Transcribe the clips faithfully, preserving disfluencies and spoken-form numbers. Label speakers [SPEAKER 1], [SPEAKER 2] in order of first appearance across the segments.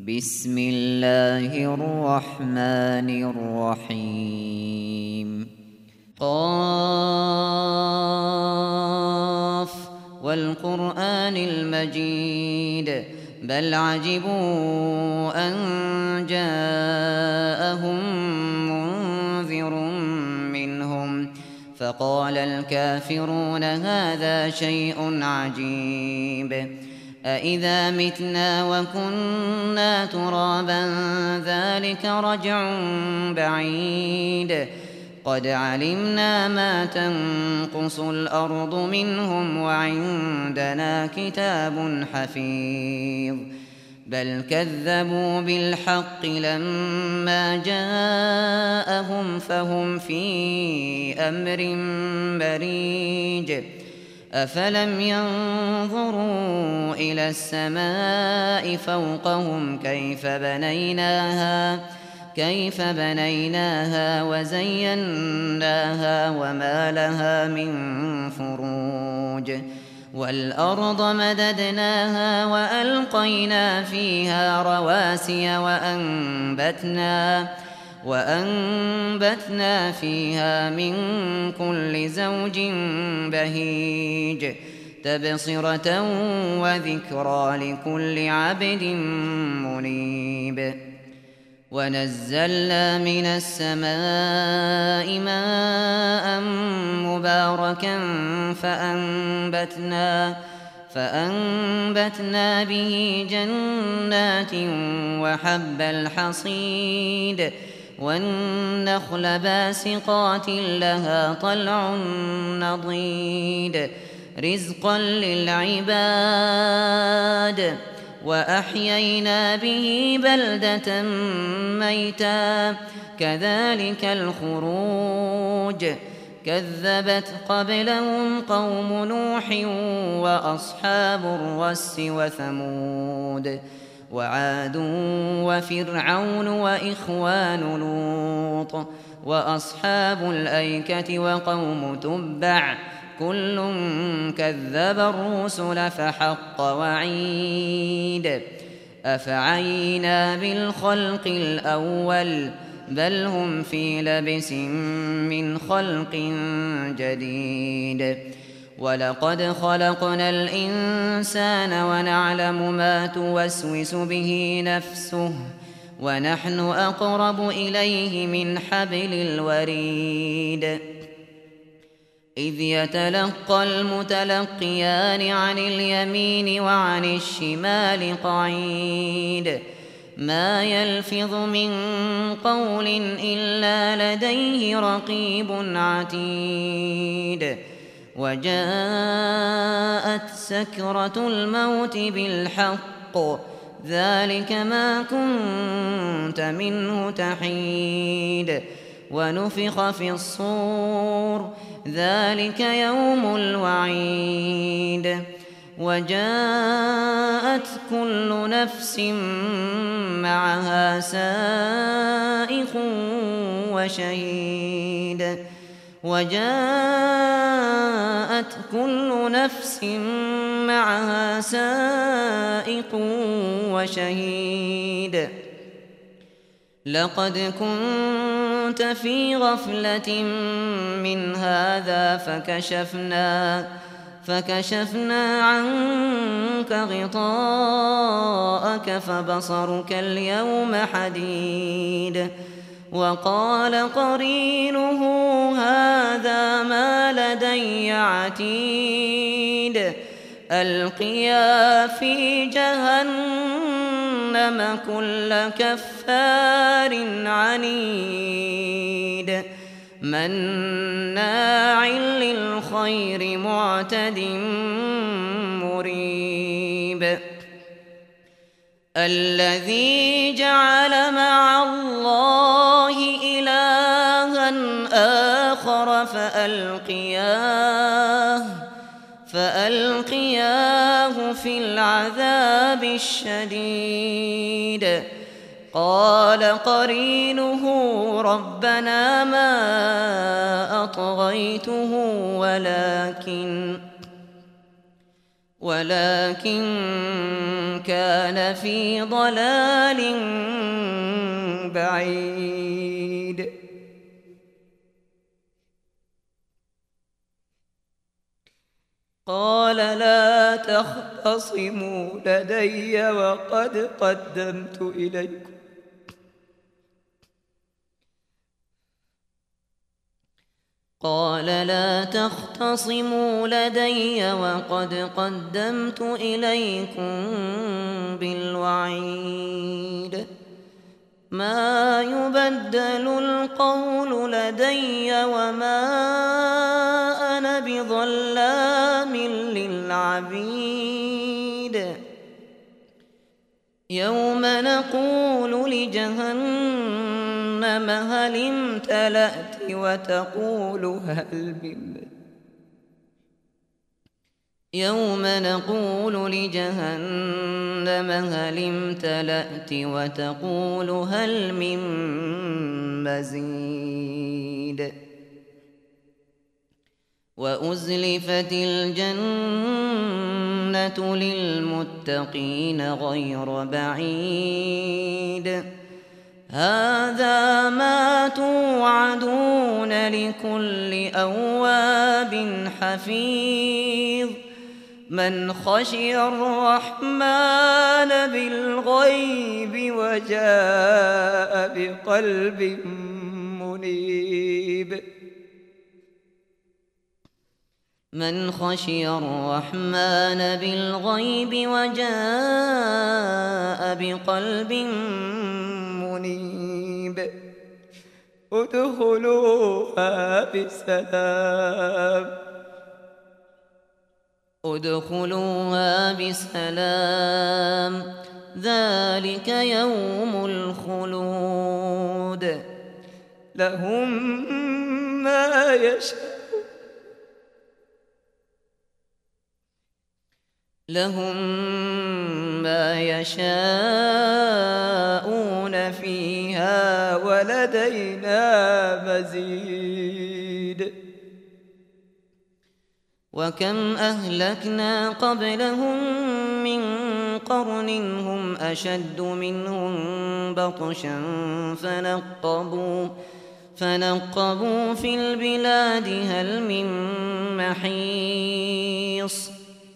[SPEAKER 1] بسم الله الرحمن الرحيم قاف والقرآن المجيد بل عجبوا أن جاءهم منذر منهم فقال الكافرون هذا شيء عجيب أإذا متنا وكنا ترابا ذلك رجع بعيد قد علمنا ما تنقص الأرض منهم وعندنا كتاب حفيظ بل كذبوا بالحق لما جاءهم فهم في أمر مريج أفلم ينظروا إلى السماء فوقهم كيف بنيناها كيف بنيناها وزيناها وما لها من فروج والأرض مددناها وألقينا فيها رواسي وأنبتنا وأنبتنا فيها من كل زوج بهيج تبصرة وذكرى لكل عبد منيب ونزلنا من السماء ماء مباركا فأنبتنا فأنبتنا به جنات وحب الحصيد والنخل باسقات لها طلع نضيد رزقا للعباد وأحيينا به بلدة ميتا كذلك الخروج كذبت قبلهم قوم نوح وأصحاب الرس وثمود وعاد وفرعون وإخوان لوط وأصحاب الأيكة وقوم تبع كل كذب الرسل فحق وعيد أفعينا بالخلق الأول بل هم في لبس من خلق جديد ولقد خلقنا الإنسان ونعلم ما توسوس به نفسه ونحن أقرب إليه من حبل الوريد إذ يتلقى المتلقيان عن اليمين وعن الشمال قعيد ما يلفظ من قول إلا لديه رقيب عتيد وجاءت سكرة الموت بالحق ذلك ما كنت منه تحيد ونفخ في الصور ذلك يوم الوعيد وجاءت كل نفس معها سائق وشهيد وجاءت كل نفس معها سائق وشهيد لقد كنت في غفلة من هذا فكشفنا فكشفنا عنك غطاءك فبصرك اليوم حديد وقال قرينه هذا ما لدي عتيد ألقيا في جهنم كل كفار عنيد مناع للخير معتد مريب الذي جعل مع الله إلها آخر فألقياه فألقياه في العذاب الشديد قال قرينه ربنا ما أطغيته ولكن ولكن كان في ضلال بعيد. قال لا تختصموا لدي وقد قدمت إليكم قال لا تختصموا لدي وقد قدمت إليكم بالوعيد. ما يبدل القول لدي وما أنا بظلام للعبيد. يوم نقول لجهنم هل امتلأت وتقول هل من يوم نقول لجهنم هل امتلأت وتقول هل من مزيد. وأزلفت الجنة للمتقين غير بعيد. هذا ما توعدون لكل أواب حفيظ. من خشي الرحمن بالغيب وجاء بقلب منيب. من خشي الرحمن بالغيب وجاء بقلب منيب. ادخلوها بسلام ادخلوها بسلام ذلك يوم الخلود. لهم ما يشاءون لهم ما يشاءون فيها ولدينا مزيد. وكم أهلكنا قبلهم من قرن هم أشد منهم بطشا فنقبوا فنقبوا في البلاد هل من محيص.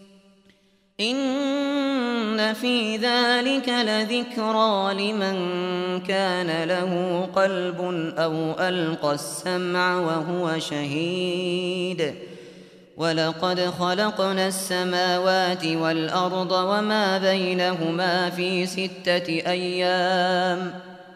[SPEAKER 1] إن في ذلك لذكرى لمن كان له قلب أو ألقى السمع وهو شهيد. ولقد خلقنا السماوات والأرض وما بينهما في ستة أيام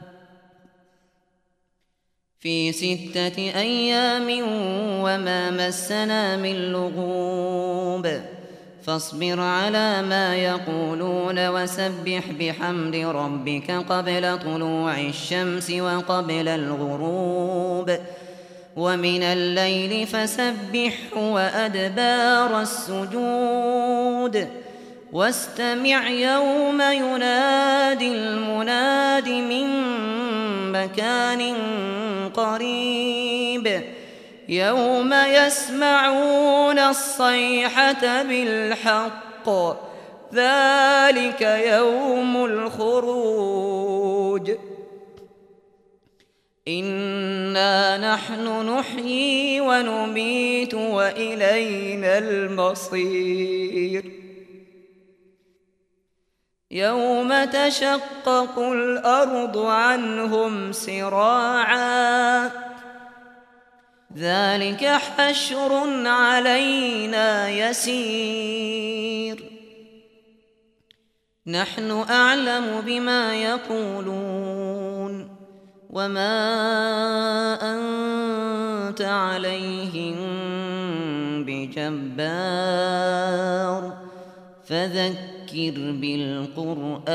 [SPEAKER 1] في ستة أيام وما مسنا من لغوب. فاصبر على ما يقولون وسبح بحمد ربك قبل طلوع الشمس وقبل الغروب ومن الليل فسبحه وأدبار السجود. واستمع يوم ينادي المناد من مكان قريب. يوم يسمعون الصيحة بالحق ذلك يوم الخروج. إنا نحن نحيي ونميت وإلينا المصير. يوم تشقق الأرض عنهم سراعا ذلك حشر علينا يسير. نحن أعلم بما يقولون وما أنت عليهم بجبار. فذكر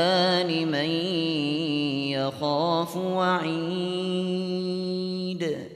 [SPEAKER 1] بالقرآن من يخاف وعيد.